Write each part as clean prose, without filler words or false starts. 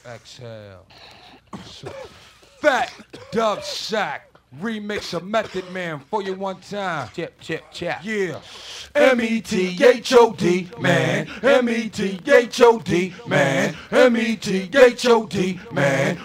Exhale. Fat Dub Sack. Remix of Method Man for you one time. Chip, chip, chip. Yeah. M-E-T-H-O-D, man. M-E-T-H-O-D, man. M-E-T-H-O-D, man.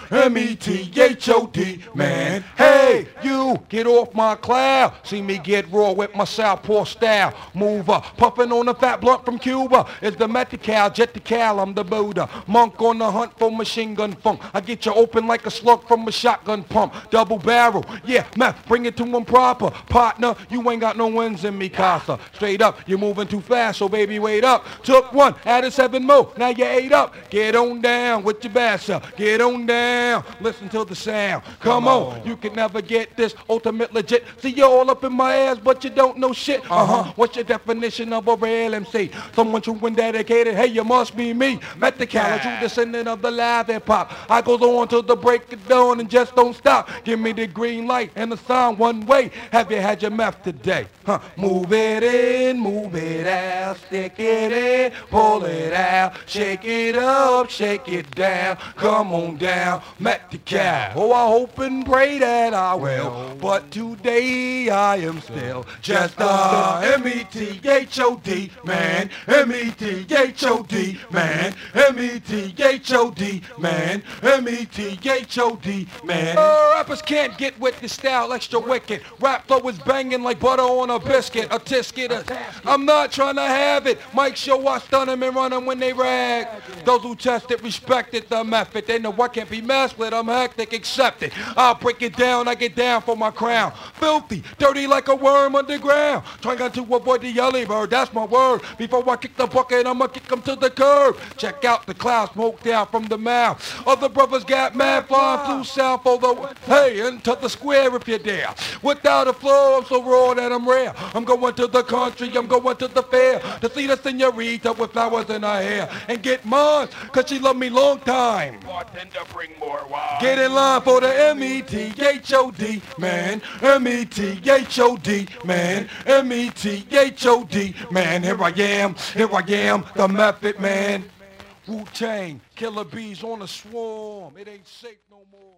M-E-T-H-O-D, man. Hey, you, get off my cloud. See me get raw with my southpaw style. Move up, puffing on a fat blunt from Cuba. It's the Metical, jet the cal, I'm the Buddha. Monk on the hunt for machine gun funk. I get you open like a slug from a shotgun pump. Double barrel, yeah, meth, bring it to him proper. Partner, you ain't got no wins in me, Casa. Straight up, you're moving too fast, so baby, wait up. Took one, added 7 more, now you 8 up. Get on down with your bass up. Get on down, listen to the sound. Come on, you can never get this ultimate legit. See, you're all up in my ass, but you don't know shit. What's your definition of a real MC? Someone true and dedicated, hey, you must be me. Met the Cal, true descendant of the live hip hop. I goes on till the break of dawn and just don't stop. Give me the green light and the sign one way. Have you had your meth today? Move it in, move it out, stick it in, pull it out, shake it up, shake it down, come on down, Met the Cal. Oh, I hope and pray that I will, but today I am still just a M-E-T-H-O-D, man, M-E-T-H-O-D, man, M-E-T-H-O-D, man, M-E-T-H-O-D, man. Rappers can't get with the style, extra wicked. Rap flow is banging like butter on a biscuit, a tisket. I'm not trying to have it. Mike show I stun them and run them when they rag. Those who test it, respected the method. They know I can't be messed with. I'm hectic, accept it. I'll break it down, I get down for my crown. Filthy, dirty like a worm underground. Trying to avoid the yelly bird, that's my word. Before I kick the bucket, I'ma kick them to the curb. Check out the cloud smoke down from the mouth. Other brothers got mad, flying through south for the, hey, into the square if you're there. Without a flow, I'm so raw that I'm rare. I'm going to the country, I'm going to the fair to see the senorita with flowers in her hair and get mine, cause she loved me long time. Bartender, bring more wine. Get in line for the M-E-T-H-O-D, man. M-E-T-H-O-D, man. M-E-T-H-O-D, man. Here I am, the Method Man. Wu-Tang, Killer Bees on the swarm. It ain't safe no more.